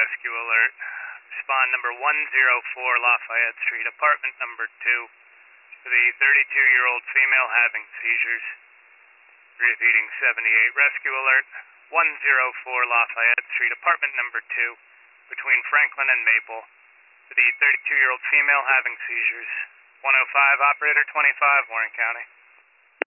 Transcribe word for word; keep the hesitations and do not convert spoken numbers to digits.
rescue alert. Respond number one zero four Lafayette Street, apartment number two, to the thirty-two-year-old female having seizures. Repeating seventy-eight, rescue alert. one zero four Lafayette Street, apartment number two, between Franklin and Maple, to the thirty-two-year-old female having seizures. one oh five, operator twenty-five, Warren County.